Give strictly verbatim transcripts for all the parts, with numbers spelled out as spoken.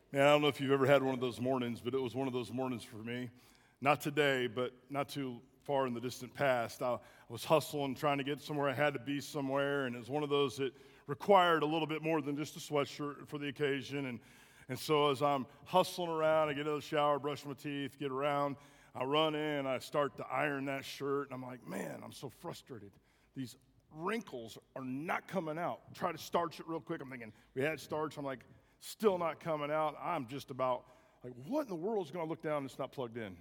Man, I don't know if you've ever had one of those mornings, but it was one of those mornings for me. Not today, but not too far in the distant past. I was hustling, trying to get somewhere. I had to be somewhere, and it was one of those that required a little bit more than just a sweatshirt for the occasion. And, and so as I'm hustling around, I get out of the shower, brush my teeth, get around, I run in, I start to iron that shirt, and I'm like, man, I'm so frustrated. These wrinkles are not coming out. Try to starch it real quick. I'm thinking, we had starch. I'm like, still not coming out. I'm just about like, what in the world is going to look down and it's not plugged in?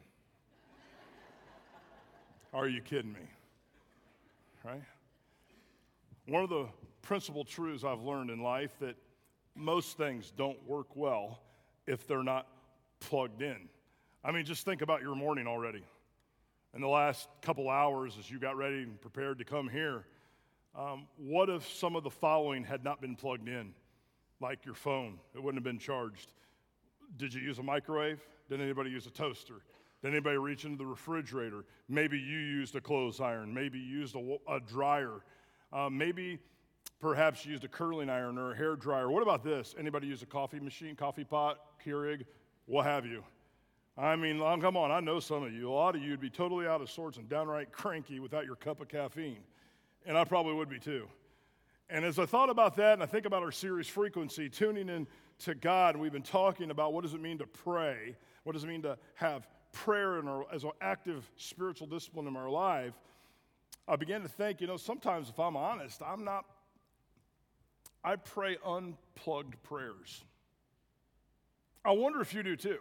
Are you kidding me? Right? One of the principal truths I've learned in life that most things don't work well if they're not plugged in. I mean, just think about your morning already. In the last couple hours as you got ready and prepared to come here, um, what if some of the following had not been plugged in? Like your phone, it wouldn't have been charged. Did you use a microwave? Did anybody use a toaster? Did anybody reach into the refrigerator? Maybe you used a clothes iron. Maybe you used a, a dryer. Uh, maybe perhaps you used a curling iron or a hair dryer. What about this? Anybody use a coffee machine, coffee pot, Keurig, what have you? I mean, come on, I know some of you. A lot of you would be totally out of sorts and downright cranky without your cup of caffeine. And I probably would be too. And as I thought about that, and I think about our series Frequency, tuning in to God, and we've been talking about what does it mean to pray, what does it mean to have prayer in our, as an active spiritual discipline in our life, I began to think, you know, sometimes if I'm honest, I'm not, I pray unplugged prayers. I wonder if you do too.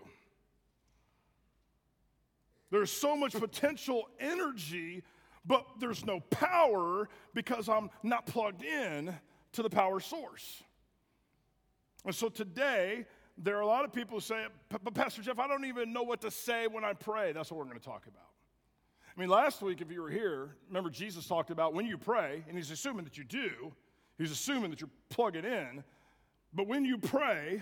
There's so much potential energy, but there's no power because I'm not plugged in to the power source. And so today, there are a lot of people who say, but Pastor Jeff, I don't even know what to say when I pray. That's what we're going to talk about. I mean, last week, if you were here, remember Jesus talked about when you pray, and he's assuming that you do. He's assuming that you're plugging in. But when you pray,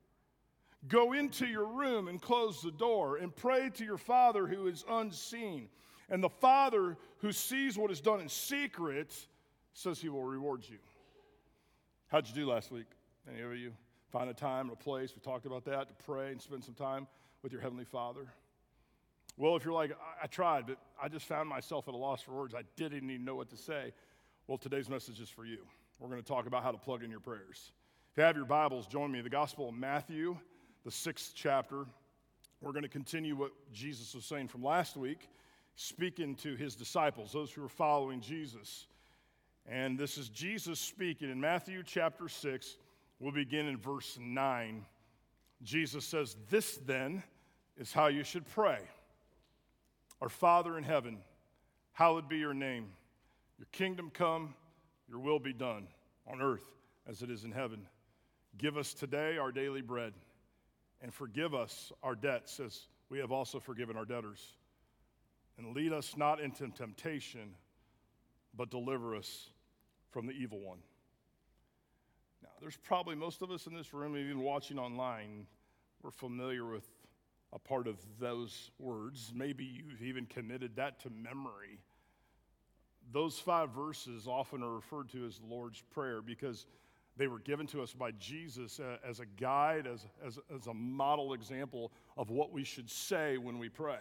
go into your room and close the door and pray to your Father who is unseen. And the Father who sees what is done in secret says he will reward you. How'd you do last week? Any of you find a time and a place, we talked about that, to pray and spend some time with your Heavenly Father? Well, if you're like, I, I tried, but I just found myself at a loss for words. I didn't even know what to say. Well, today's message is for you. We're going to talk about how to plug in your prayers. If you have your Bibles, join me. The Gospel of Matthew, the sixth chapter. We're going to continue what Jesus was saying from last week, speaking to his disciples, those who are following Jesus. And this is Jesus speaking in Matthew chapter six. We'll begin in verse nine. Jesus says, "This then is how you should pray. Our Father in heaven, hallowed be your name. Your kingdom come, your will be done on earth as it is in heaven. Give us today our daily bread, and forgive us our debts as we have also forgiven our debtors. And lead us not into temptation, but deliver us from the evil one." Now, there's probably most of us in this room, even watching online, we're familiar with a part of those words. Maybe you've even committed that to memory. Those five verses often are referred to as the Lord's Prayer because they were given to us by Jesus as a guide, as, as, as a model example of what we should say when we pray.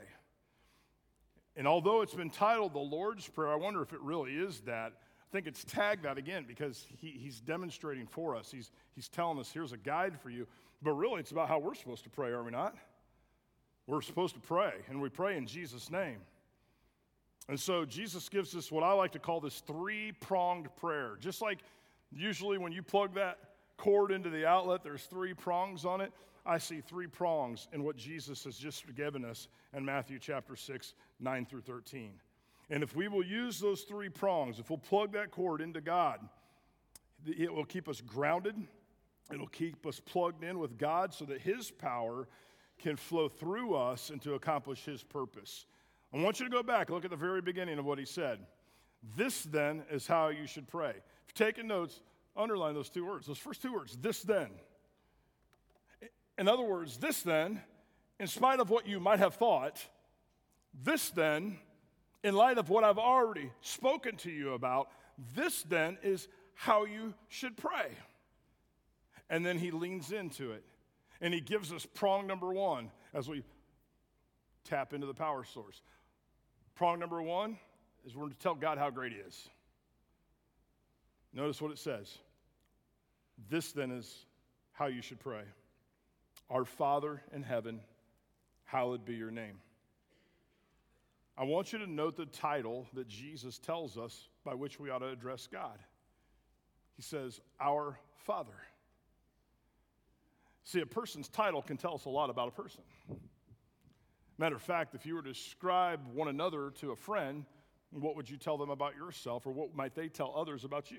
And although it's been titled the Lord's Prayer, I wonder if it really is that. I think it's tagged that again because he, he's demonstrating for us. He's, he's telling us, here's a guide for you. But really, it's about how we're supposed to pray, are we not? We're supposed to pray, and we pray in Jesus' name. And so Jesus gives us what I like to call this three-pronged prayer. Just like usually when you plug that cord into the outlet, there's three prongs on it. I see three prongs in what Jesus has just given us in Matthew chapter six, nine through thirteen. And if we will use those three prongs, if we'll plug that cord into God, it will keep us grounded. It'll keep us plugged in with God so that his power can flow through us and to accomplish his purpose. I want you to go back and look at the very beginning of what he said. This then is how you should pray. If you're taking notes, underline those two words, those first two words, this then. In other words, this then, in spite of what you might have thought, this then, in light of what I've already spoken to you about, this then is how you should pray. And then he leans into it. And he gives us prong number one as we tap into the power source. Prong number one is we're to tell God how great he is. Notice what it says. This then is how you should pray. Our Father in heaven, hallowed be your name. I want you to note the title that Jesus tells us by which we ought to address God. He says, our Father. See, a person's title can tell us a lot about a person. Matter of fact, if you were to describe one another to a friend, what would you tell them about yourself, or what might they tell others about you?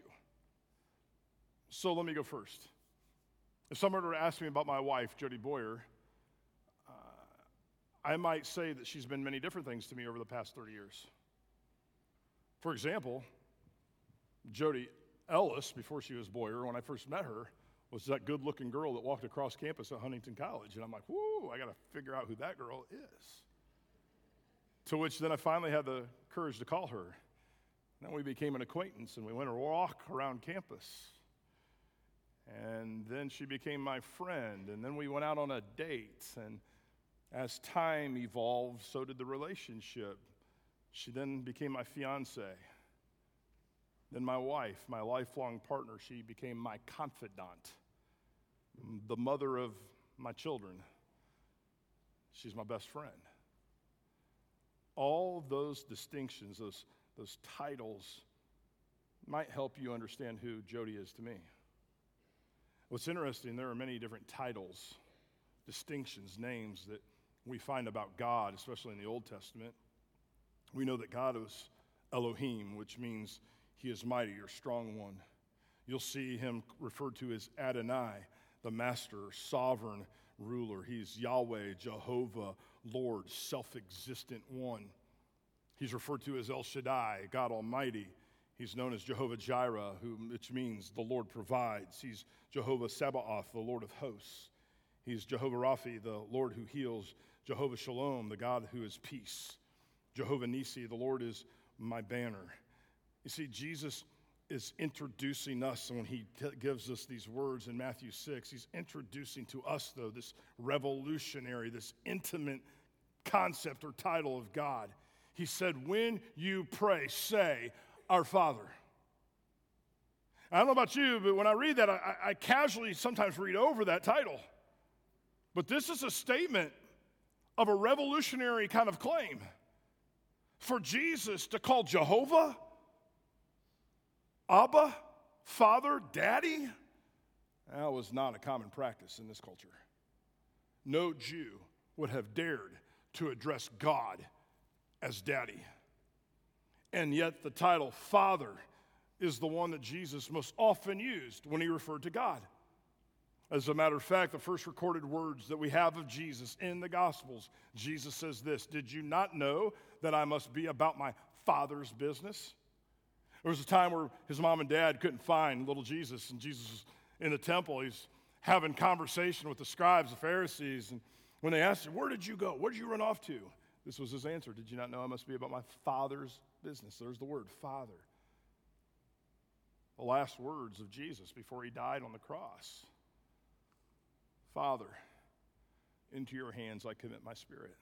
So let me go first. If someone were to ask me about my wife, Jody Boyer, uh, I might say that she's been many different things to me over the past thirty years. For example, Jody Ellis, before she was Boyer, when I first met her, was that good-looking girl that walked across campus at Huntington College. And I'm like, whoo, I got to figure out who that girl is. To which then I finally had the courage to call her. Then we became an acquaintance, and we went a walk around campus. And then she became my friend, and then we went out on a date. And as time evolved, so did the relationship. She then became my fiance. Then my wife, my lifelong partner, she became my confidant, the mother of my children. She's my best friend. All those distinctions, those, those titles, might help you understand who Jody is to me. What's interesting, there are many different titles, distinctions, names that we find about God, especially in the Old Testament. We know that God is Elohim, which means he is mighty or strong one. You'll see him referred to as Adonai, the master, sovereign ruler. He's Yahweh, Jehovah, Lord, self-existent one. He's referred to as El Shaddai, God Almighty. He's known as Jehovah Jireh, who, which means the Lord provides. He's Jehovah Sabaoth, the Lord of hosts. He's Jehovah Raphi, the Lord who heals. Jehovah Shalom, the God who is peace. Jehovah Nisi, the Lord is my banner. You see, Jesus is introducing us when he t- gives us these words in Matthew six. He's introducing to us, though, this revolutionary, this intimate concept or title of God. He said, when you pray, say, our Father. I don't know about you, but when I read that, I, I casually sometimes read over that title. But this is a statement of a revolutionary kind of claim. For Jesus to call Jehovah, Abba, Father, Daddy, that was not a common practice in this culture. No Jew would have dared to address God as Daddy. And yet the title Father is the one that Jesus most often used when he referred to God. As a matter of fact, the first recorded words that we have of Jesus in the Gospels, Jesus says this, did you not know that I must be about my Father's business? There was a time where his mom and dad couldn't find little Jesus, and Jesus was in the temple. He's having conversation with the scribes, the Pharisees, and when they asked him, where did you go? Where did you run off to? This was his answer. Did you not know I must be about my Father's business? There's the word, Father. The last words of Jesus before he died on the cross. Father, into your hands I commit my spirit.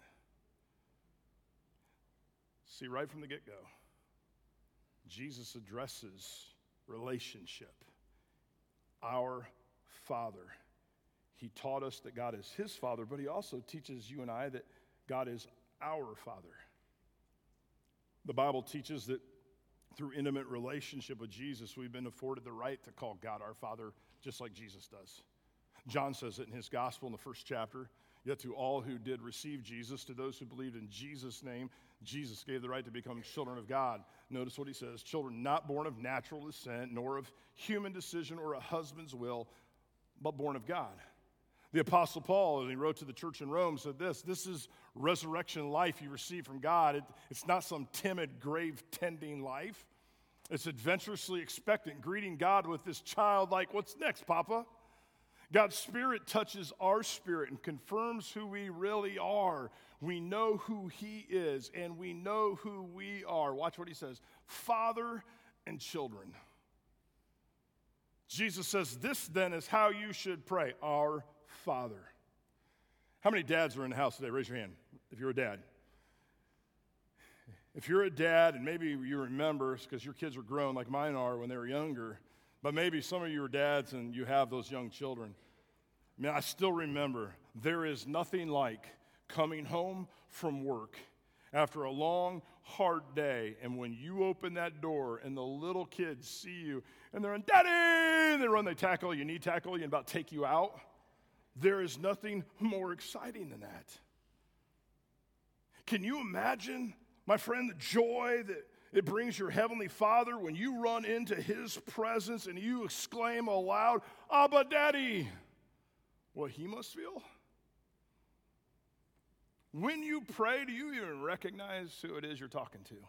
See, right from the get-go, Jesus addresses relationship. Our Father. He taught us that God is his Father, but he also teaches you and I that God is our Father. The Bible teaches that through intimate relationship with Jesus, we've been afforded the right to call God our Father, just like Jesus does. John says it in his gospel in the first chapter. Yet to all who did receive Jesus, to those who believed in Jesus' name, Jesus gave the right to become children of God. Notice what he says, children not born of natural descent, nor of human decision or a husband's will, but born of God. The Apostle Paul, as he wrote to the church in Rome, said this, this is resurrection life you receive from God. It, it's not some timid, grave-tending life. It's adventurously expectant, greeting God with this childlike, what's next, Papa? God's Spirit touches our spirit and confirms who we really are. We know who he is, and we know who we are. Watch what he says, Father and children. Jesus says, this then is how you should pray, our Father. How many dads are in the house today? Raise your hand if you're a dad. If you're a dad, and maybe you remember, because your kids were grown like mine are when they were younger, but maybe some of you are dads and you have those young children. I mean, I still remember there is nothing like coming home from work after a long, hard day, and when you open that door and the little kids see you, and they're in, Daddy, and they run, they tackle you, knee tackle you, and about take you out, there is nothing more exciting than that. Can you imagine, my friend, the joy that it brings your Heavenly Father when you run into His presence and you exclaim aloud, Abba, Daddy, what He must feel? When you pray, do you even recognize who it is you're talking to?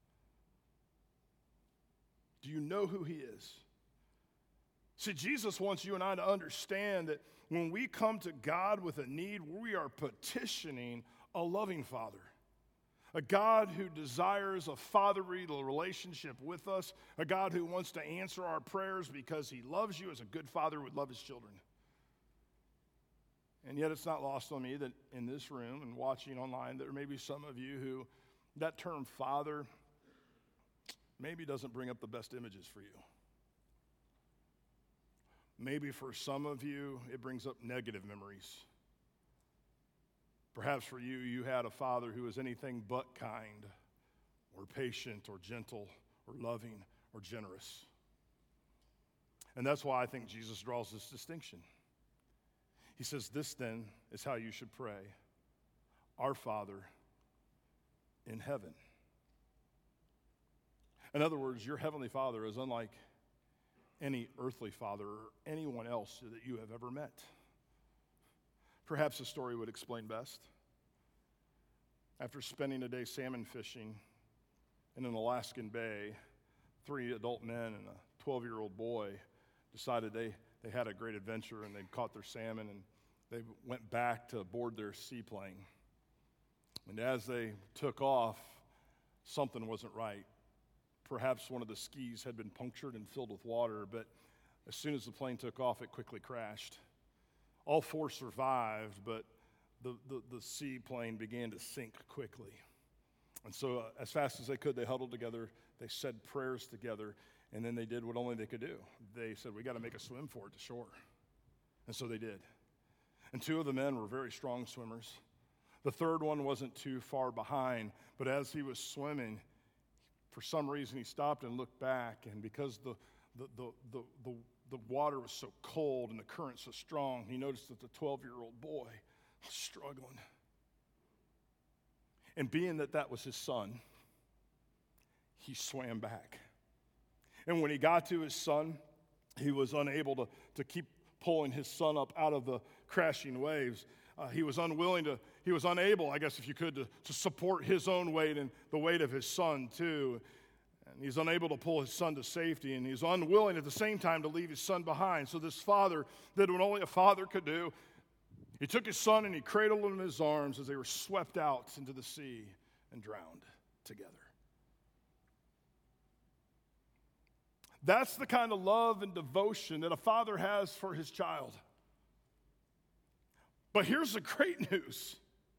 Do you know who He is? See, Jesus wants you and I to understand that when we come to God with a need, we are petitioning a loving Father, a God who desires a fatherly relationship with us, a God who wants to answer our prayers because He loves you as a good father would love his children. And yet it's not lost on me that in this room and watching online, there may be some of you who that term father maybe doesn't bring up the best images for you. Maybe for some of you, it brings up negative memories. Perhaps for you, you had a father who was anything but kind or patient or gentle or loving or generous. And that's why I think Jesus draws this distinction. He says, this then is how you should pray. Our Father in heaven. In other words, your Heavenly Father is unlike any earthly father or anyone else that you have ever met. Perhaps the story would explain best. After spending a day salmon fishing in an Alaskan bay, three adult men and a twelve-year-old boy decided they They had a great adventure, and they'd caught their salmon, and they went back to board their seaplane. And as they took off, something wasn't right. Perhaps one of the skis had been punctured and filled with water, but as soon as the plane took off, it quickly crashed. All four survived, but the, the, the seaplane began to sink quickly. And so uh, as fast as they could, they huddled together, they said prayers together, and then they did what only they could do. They said, we got to make a swim for it to shore. And so they did. And two of the men were very strong swimmers. The third one wasn't too far behind, but as he was swimming, for some reason he stopped and looked back, and because the, the, the, the, the, the water was so cold and the current so strong, he noticed that the twelve-year-old boy was struggling. And being that that was his son, he swam back. And when he got to his son, he was unable to, to keep pulling his son up out of the crashing waves. Uh, he was unwilling to, he was unable, I guess if you could, to, to support his own weight and the weight of his son too. And he's unable to pull his son to safety, and he's unwilling at the same time to leave his son behind. So this father did what only a father could do. He took his son and he cradled him in his arms as they were swept out into the sea and drowned together. That's the kind of love and devotion that a father has for his child. But here's the great news.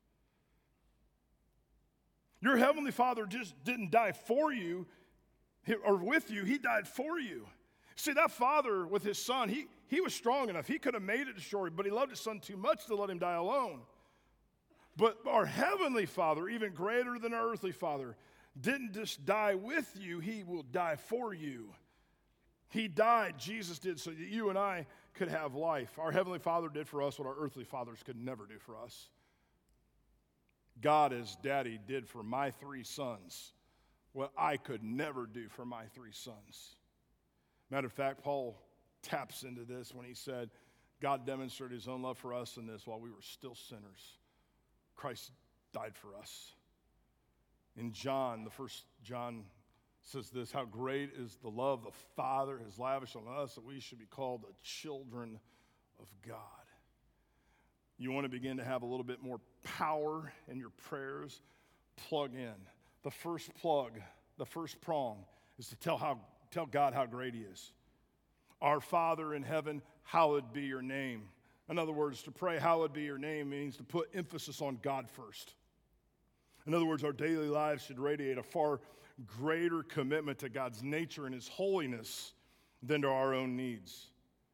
Your Heavenly Father just didn't die for you or with you. He died for you. See, that father with his son, he, he was strong enough. He could have made it to shore, but he loved his son too much to let him die alone. But our Heavenly Father, even greater than our earthly father, didn't just die with you. He will die for you. He died, Jesus did, so that you and I could have life. Our Heavenly Father did for us what our earthly fathers could never do for us. God as Daddy did for my three sons what I could never do for my three sons. Matter of fact, Paul taps into this when he said, God demonstrated his own love for us in this while we were still sinners. Christ died for us. In John, the first John says this, how great is the love the Father has lavished on us that we should be called the children of God. You want to begin to have a little bit more power in your prayers? Plug in. The first plug, the first prong is to tell how tell God how great he is. Our Father in heaven, hallowed be your name. In other words, to pray, hallowed be your name, means to put emphasis on God first. In other words, our daily lives should radiate a far greater commitment to God's nature and his holiness than to our own needs.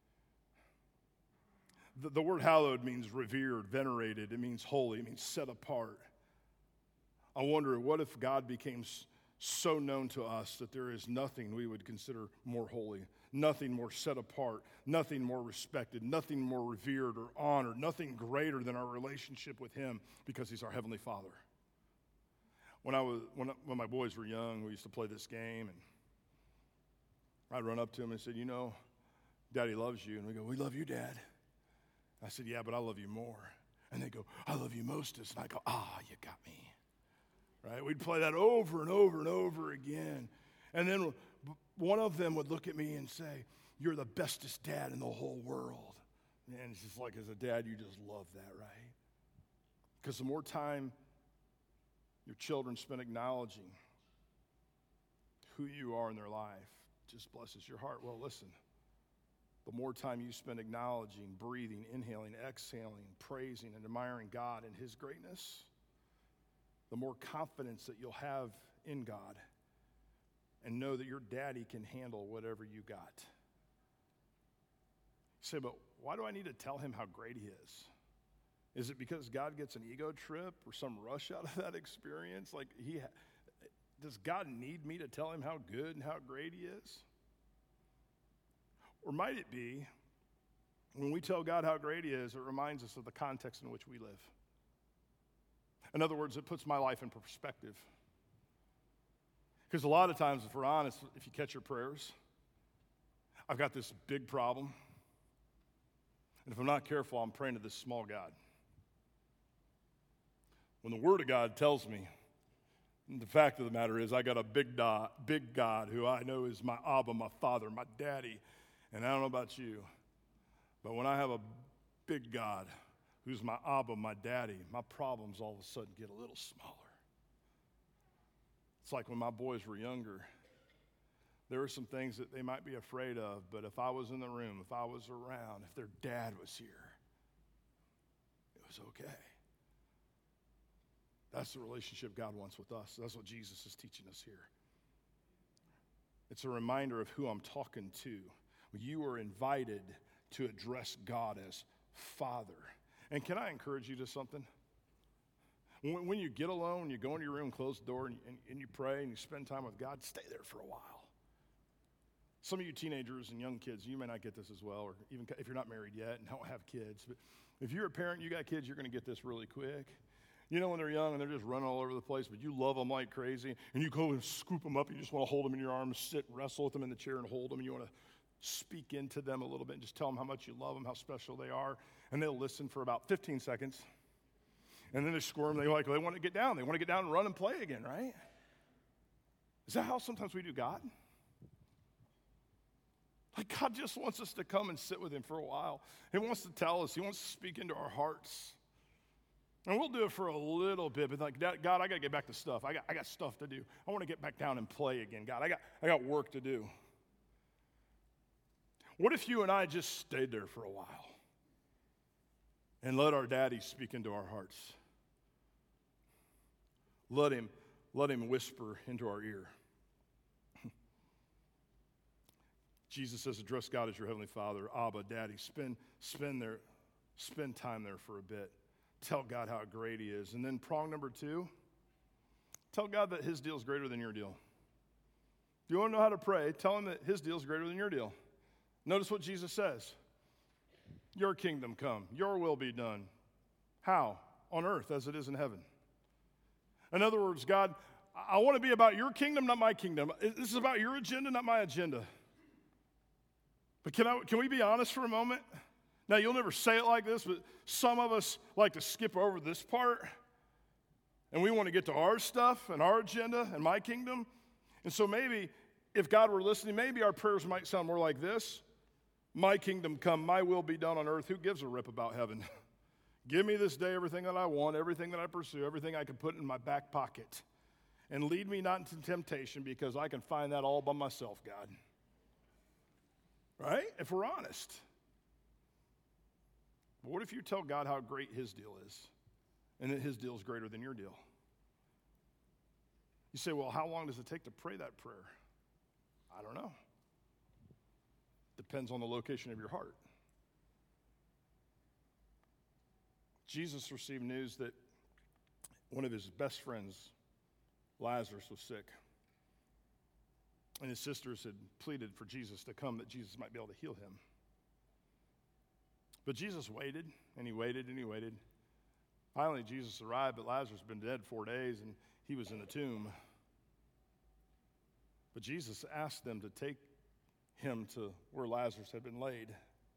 The, the word hallowed means revered, venerated. It means holy. It means set apart. I wonder, what if God became so known to us that there is nothing we would consider more holy, nothing more set apart, nothing more respected, nothing more revered or honored, nothing greater than our relationship with him because he's our Heavenly Father. When I was when, when my boys were young, we used to play this game, and I'd run up to him and said, you know, Daddy loves you. And we go, we love you, Dad. I said, yeah, but I love you more. And they go, I love you mostest. And I go, ah, you got me. Right? We'd play that over and over and over again. And then one of them would look at me and say, you're the bestest dad in the whole world. And it's just like, as a dad, you just love that, right? Because the more time your children spend acknowledging who you are in their life, just blesses your heart. Well, listen, the more time you spend acknowledging, breathing, inhaling, exhaling, praising, and admiring God and his greatness, the more confidence that you'll have in God and know that your daddy can handle whatever you got. You say, but why do I need to tell him how great he is? Is it because God gets an ego trip or some rush out of that experience? Like, he ha- does God need me to tell him how good and how great he is? Or might it be, when we tell God how great he is, it reminds us of the context in which we live? In other words, it puts my life in perspective. Because a lot of times, if we're honest, if you catch your prayers, I've got this big problem. And if I'm not careful, I'm praying to this small God. When the Word of God tells me, the fact of the matter is, I got a big, do- big God who I know is my Abba, my Father, my Daddy. And I don't know about you, but when I have a big God who's my Abba, my Daddy, my problems all of a sudden get a little smaller. It's like when my boys were younger, there were some things that they might be afraid of, but if I was in the room, if I was around, if their dad was here, it was okay. That's the relationship God wants with us. That's what Jesus is teaching us here. It's a reminder of who I'm talking to. You are invited to address God as Father. And can I encourage you to something? When, when you get alone, when you go into your room, close the door, and, and, and you pray and you spend time with God, stay there for a while. Some of you teenagers and young kids, you may not get this as well, or even if you're not married yet and don't have kids. But if you're a parent, you got kids, you're going to get this really quick. You know when they're young and they're just running all over the place, but you love them like crazy, and you go and scoop them up, you just want to hold them in your arms, sit, wrestle with them in the chair and hold them, and you want to speak into them a little bit and just tell them how much you love them, how special they are, and they'll listen for about fifteen seconds, and then they squirm, they like, they want to get down, they want to get down and run and play again, right? Is that how sometimes we do God? Like, God just wants us to come and sit with him for a while. He wants to tell us, he wants to speak into our hearts. And we'll do it for a little bit, but like, God, I got to get back to stuff. I got, I got stuff to do. I want to get back down and play again. God, I got, I got work to do. What if you and I just stayed there for a while and let our daddy speak into our hearts? Let him, let him whisper into our ear. Jesus says, address God as your Heavenly Father, Abba, Daddy. Spend, spend, there, spend time there for a bit. Tell God how great he is. And then prong number two, tell God that his deal is greater than your deal. If you want to know how to pray, tell him that his deal is greater than your deal. Notice what Jesus says. Your kingdom come, your will be done. How? On earth as it is in heaven. In other words, God, I want to be about your kingdom, not my kingdom. This is about your agenda, not my agenda. But can I, can we be honest for a moment? Now, you'll never say it like this, but some of us like to skip over this part, and we want to get to our stuff and our agenda and my kingdom. And so maybe if God were listening, maybe our prayers might sound more like this. My kingdom come, my will be done on earth. Who gives a rip about heaven? Give me this day everything that I want, everything that I pursue, everything I can put in my back pocket. And lead me not into temptation, because I can find that all by myself, God. Right? If we're honest. But what if you tell God how great his deal is and that his deal is greater than your deal? You say, well, how long does it take to pray that prayer? I don't know. Depends on the location of your heart. Jesus received news that one of his best friends, Lazarus, was sick. And his sisters had pleaded for Jesus to come that Jesus might be able to heal him. But Jesus waited, and he waited, and he waited. Finally, Jesus arrived, but Lazarus had been dead four days, and he was in the tomb. But Jesus asked them to take him to where Lazarus had been laid.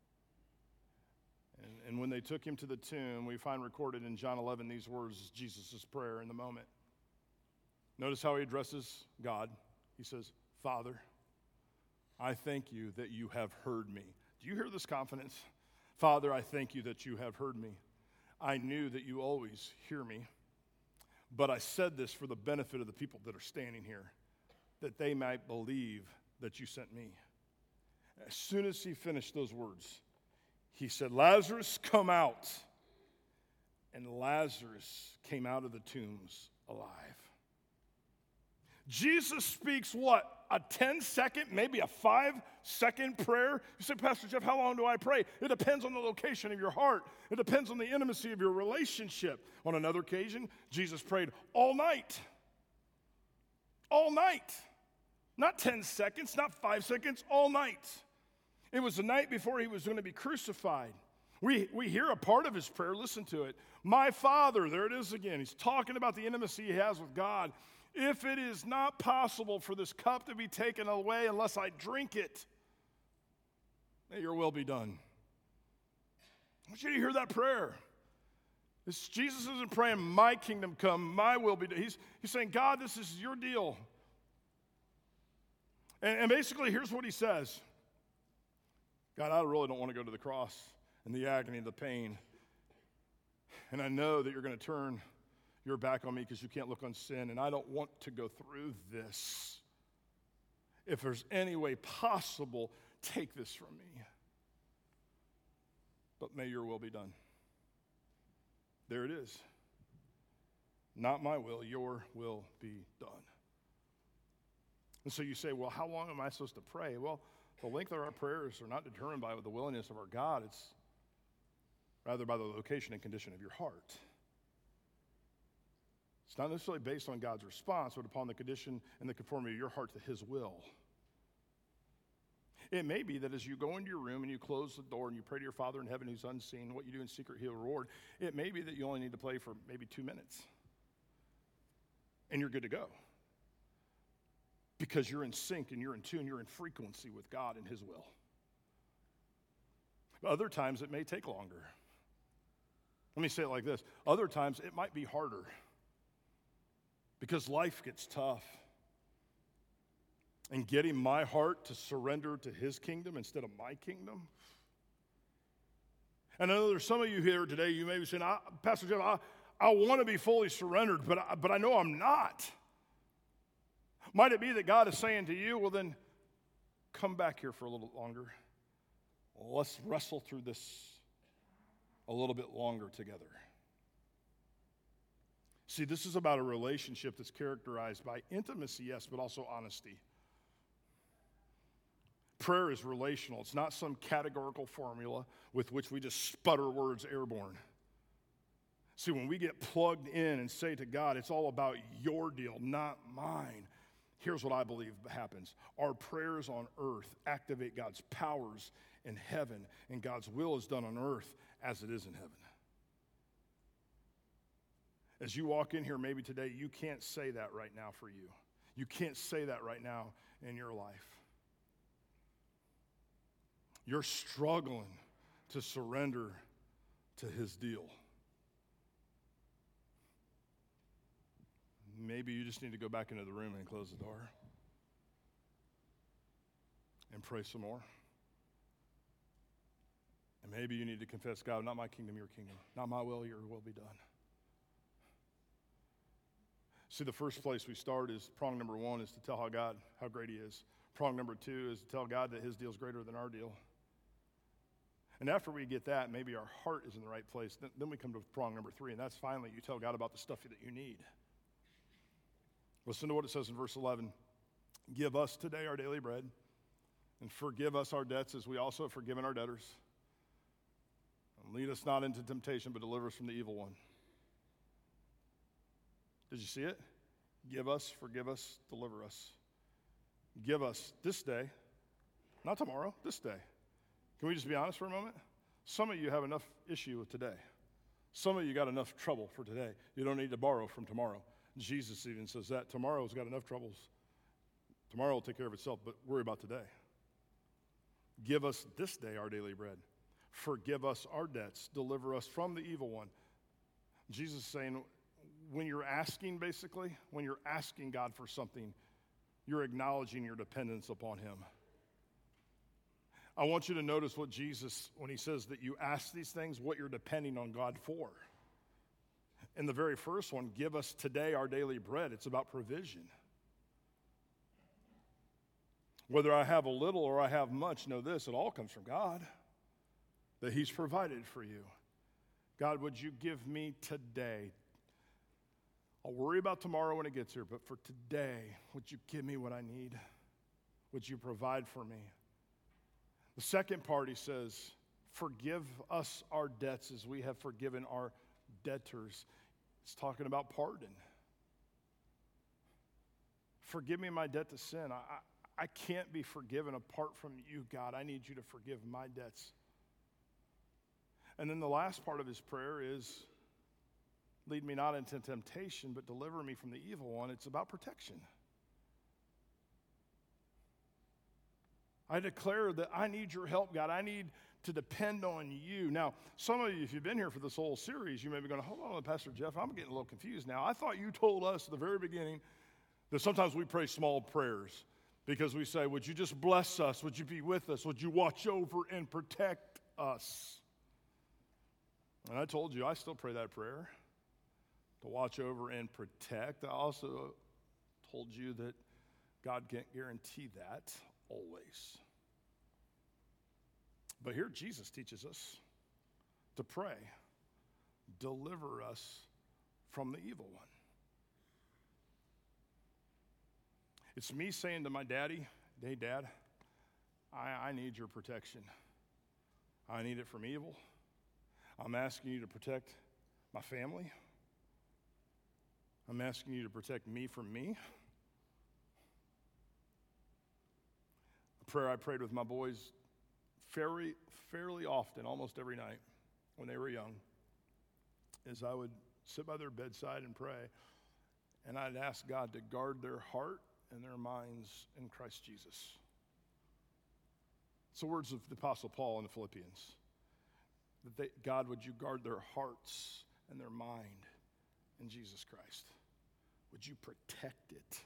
And, and when they took him to the tomb, we find recorded in John eleven these words, Jesus' prayer in the moment. Notice how he addresses God. He says, Father, I thank you that you have heard me. Do you hear this confidence? Father, I thank you that you have heard me. I knew that you always hear me, but I said this for the benefit of the people that are standing here, that they might believe that you sent me. As soon as he finished those words, he said, Lazarus, come out. And Lazarus came out of the tombs alive. Jesus speaks what? A ten-second, maybe a five-second prayer? You say, Pastor Jeff, how long do I pray? It depends on the location of your heart. It depends on the intimacy of your relationship. On another occasion, Jesus prayed all night. All night. Not ten seconds, not five seconds, all night. It was the night before he was going to be crucified. We, we hear a part of his prayer. Listen to it. My Father, there it is again. He's talking about the intimacy he has with God. If it is not possible for this cup to be taken away unless I drink it, may your will be done. I want you to hear that prayer. This, Jesus isn't praying, my kingdom come, my will be done. He's, he's saying, God, this is your deal. And, and basically, here's what he says. God, I really don't want to go to the cross and the agony and the pain. And I know that you're going to turn your back on me because you can't look on sin, and I don't want to go through this. If there's any way possible, take this from me. But may your will be done. There it is. Not my will, your will be done. And so you say, well, how long am I supposed to pray? Well, the length of our prayers are not determined by the willingness of our God. It's rather by the location and condition of your heart. It's not necessarily based on God's response, but upon the condition and the conformity of your heart to his will. It may be that as you go into your room and you close the door and you pray to your Father in heaven who's unseen, what you do in secret he'll reward. It may be that you only need to pray for maybe two minutes. And you're good to go. Because you're in sync and you're in tune, you're in frequency with God and his will. But other times it may take longer. Let me say it like this. Other times it might be harder. Because life gets tough. And getting my heart to surrender to his kingdom instead of my kingdom. And I know there's some of you here today, you may be saying, I, Pastor Jeff, I, I want to be fully surrendered, but I, but I know I'm not. Might it be that God is saying to you, well then, come back here for a little longer. Let's wrestle through this a little bit longer together. See, this is about a relationship that's characterized by intimacy, yes, but also honesty. Prayer is relational. It's not some categorical formula with which we just sputter words airborne. See, when we get plugged in and say to God, it's all about your deal, not mine. Here's what I believe happens. Our prayers on earth activate God's powers in heaven, and God's will is done on earth as it is in heaven. As you walk in here maybe today, you can't say that right now for you. You can't say that right now in your life. You're struggling to surrender to his deal. Maybe you just need to go back into the room and close the door and pray some more. And maybe you need to confess, God, not my kingdom, your kingdom. Not my will, your will be done. See, the first place we start is prong number one is to tell how God, how great he is. Prong number two is to tell God that his deal is greater than our deal. And after we get that, maybe our heart is in the right place. Then, then we come to prong number three, and that's finally you tell God about the stuff that you need. Listen to what it says in verse eleven. Give us today our daily bread, and forgive us our debts as we also have forgiven our debtors. And lead us not into temptation, but deliver us from the evil one. Did you see it? Give us, forgive us, deliver us. Give us this day, not tomorrow, this day. Can we just be honest for a moment? Some of you have enough issue with today. Some of you got enough trouble for today. You don't need to borrow from tomorrow. Jesus even says that. Tomorrow's got enough troubles. Tomorrow will take care of itself, but worry about today. Give us this day our daily bread. Forgive us our debts. Deliver us from the evil one. Jesus is saying, when you're asking, basically, when you're asking God for something, you're acknowledging your dependence upon him. I want you to notice what Jesus, when he says that you ask these things, what you're depending on God for. In the very first one, give us today our daily bread. It's about provision. Whether I have a little or I have much, know this, it all comes from God, that he's provided for you. God, would you give me today? I'll worry about tomorrow when it gets here, but for today, would you give me what I need? Would you provide for me? The second part, he says, forgive us our debts as we have forgiven our debtors. It's talking about pardon. Forgive me my debt to sin. I, I, I can't be forgiven apart from you, God. I need you to forgive my debts. And then the last part of his prayer is, lead me not into temptation, but deliver me from the evil one. It's about protection. I declare that I need your help, God. I need to depend on you. Now, some of you, if you've been here for this whole series, you may be going, hold on, Pastor Jeff, I'm getting a little confused now. I thought you told us at the very beginning that sometimes we pray small prayers because we say, would you just bless us? Would you be with us? Would you watch over and protect us? And I told you, I still pray that prayer, to watch over and protect. I also told you that God can't guarantee that always. But here Jesus teaches us to pray, deliver us from the evil one. It's me saying to my daddy, hey, Dad, I, I need your protection. I need it from evil. I'm asking you to protect my family. I'm asking you to protect me from me. A prayer I prayed with my boys fairly, fairly often, almost every night when they were young, is I would sit by their bedside and pray, and I'd ask God to guard their heart and their minds in Christ Jesus. It's the words of the Apostle Paul in the Philippians. That they, God, would you guard their hearts and their mind in Jesus Christ? Would you protect it?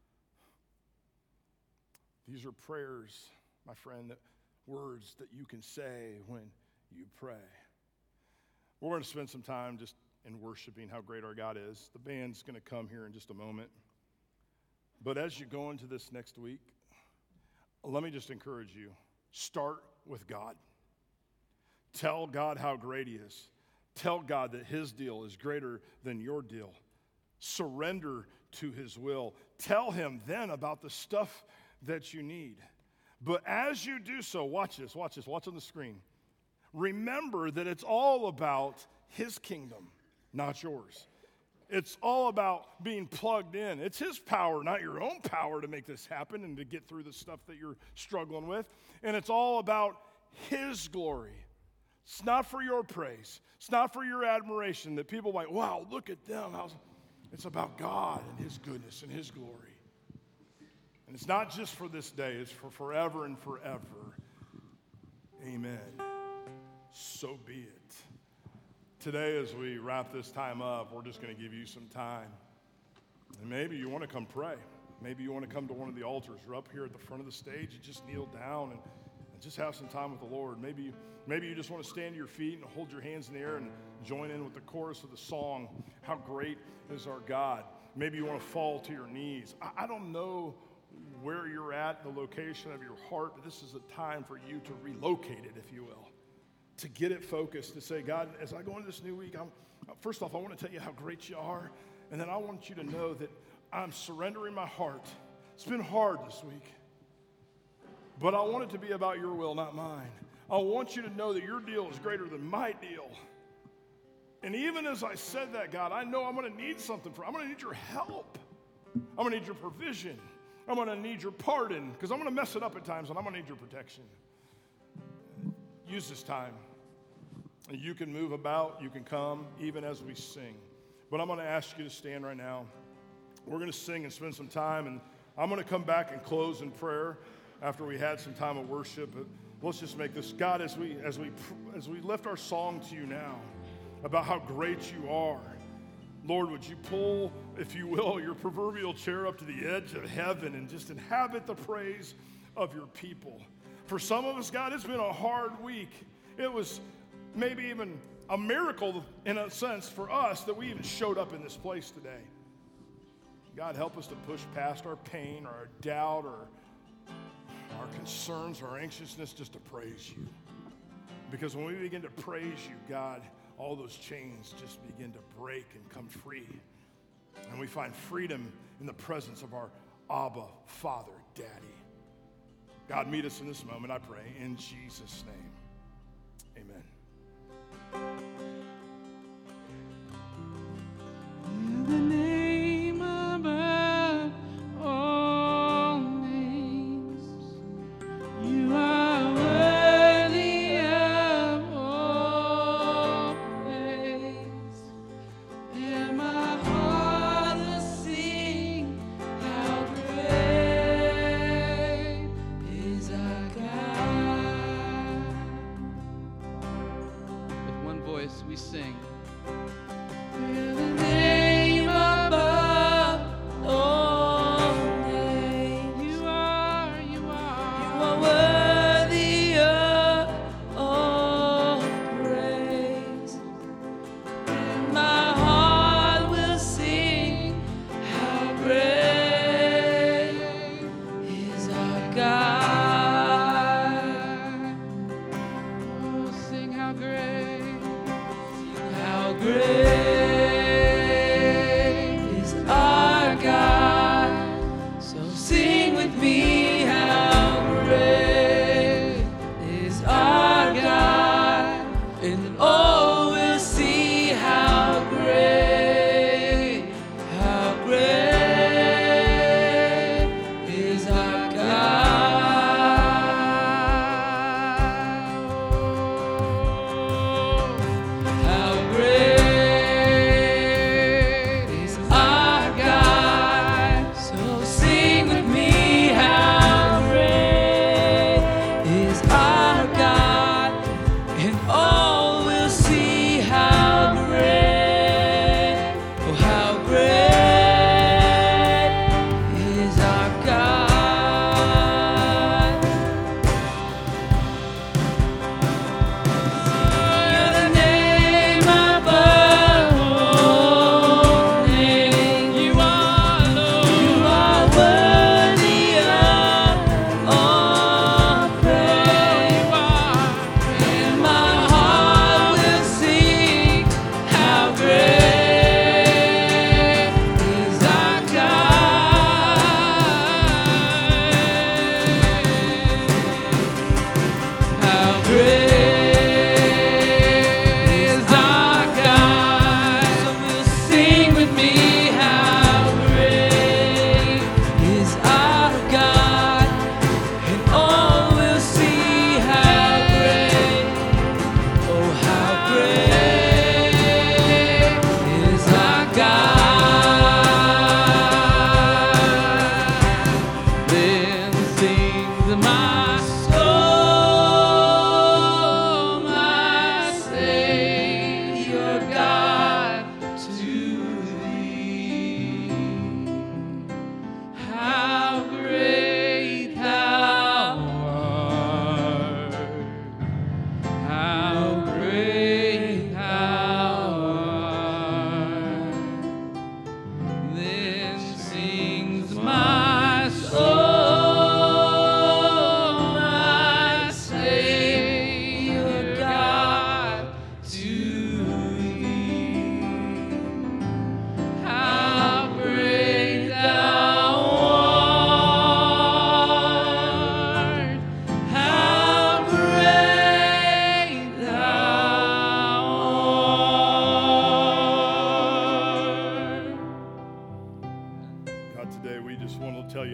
These are prayers, my friend, that words that you can say when you pray. We're going to spend some time just in worshiping how great our God is. The band's going to come here in just a moment. But as you go into this next week, let me just encourage you. Start with God. Tell God how great he is. Tell God that his deal is greater than your deal. Surrender to his will. Tell him then about the stuff that you need. But as you do so, watch this, watch this, watch on the screen. Remember that it's all about his kingdom, not yours. It's all about being plugged in. It's his power, not your own power, to make this happen and to get through the stuff that you're struggling with. And it's all about his glory. It's not for your praise. It's not for your admiration that people like, wow, look at them. It's about God and his goodness and his glory. And it's not just for this day. It's for forever and forever. Amen. So be it. Today, as we wrap this time up, we're just going to give you some time. And maybe you want to come pray. Maybe you want to come to one of the altars. You're up here at the front of the stage. You just kneel down and, and just have some time with the Lord. Maybe, maybe you just want to stand to your feet and hold your hands in the air and join in with the chorus of the song, How Great is Our God. Maybe you want to fall to your knees. I, I don't know where you're at, the location of your heart, but this is a time for you to relocate it, if you will. to get it focused, to say, God, as I go into this new week, I'm, first off, I want to tell you how great you are, and then I want you to know that I'm surrendering my heart. It's been hard this week, but I want it to be about your will, not mine. I want you to know that your deal is greater than my deal. And even as I said that, God, I know I'm going to need something for, I'm going to need your help. I'm going to need your provision. I'm going to need your pardon, because I'm going to mess it up at times, and I'm going to need your protection. Use this time. You can move about, you can come, even as we sing. But I'm going to ask you to stand right now. We're going to sing and spend some time, and I'm going to come back and close in prayer after we had some time of worship. But let's just make this, God, as we as we as we lift our song to you now about how great you are. Lord, would you pull, if you will, your proverbial chair up to the edge of heaven and just inhabit the praise of your people. For some of us, God, it's been a hard week. It was maybe even a miracle in a sense for us that we even showed up in this place today. God, help us to push past our pain or our doubt or our concerns, our anxiousness, just to praise you. Because when we begin to praise you, God, all those chains just begin to break and come free. And we find freedom in the presence of our Abba, Father, Daddy. God, meet us in this moment, I pray, in Jesus' name. Amen. In the name above all names, you are worthy of all praise. And my heart will sing, how great is our God. With one voice we sing. In the name above all names, you are, you are, you are worthy of all praise. And my heart will sing, how great is our God. Oh, sing how great, how great. How great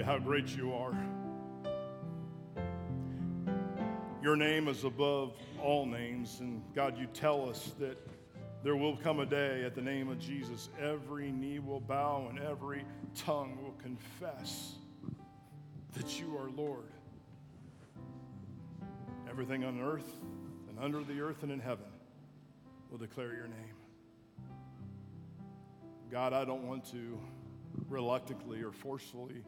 how great you are. Your name is above all names, and God, you tell us that there will come a day at the name of Jesus, every knee will bow and every tongue will confess that you are Lord. Everything on earth and under the earth and in heaven will declare your name. God, I don't want to reluctantly or forcefully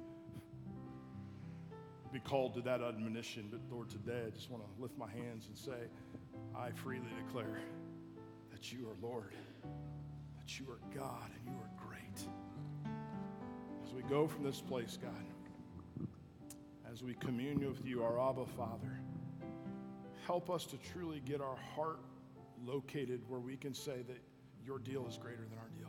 be called to that admonition, but Lord, today I just want to lift my hands and say, I freely declare that you are Lord, that you are God, and you are great. As we go from this place, God, as we commune with you, our Abba Father, help us to truly get our heart located where we can say that your deal is greater than our deal.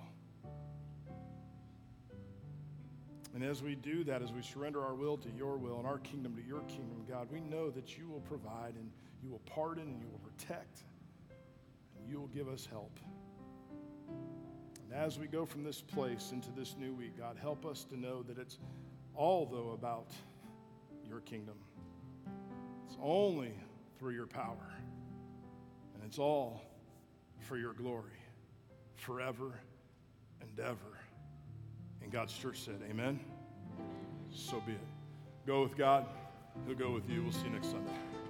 And as we do that, as we surrender our will to your will and our kingdom to your kingdom, God, we know that you will provide and you will pardon and you will protect and you will give us help. And as we go from this place into this new week, God, help us to know that it's all, though, about your kingdom. It's only through your power. And it's all for your glory, forever and ever. And God's church said, amen. So be it. Go with God. He'll go with you. We'll see you next Sunday.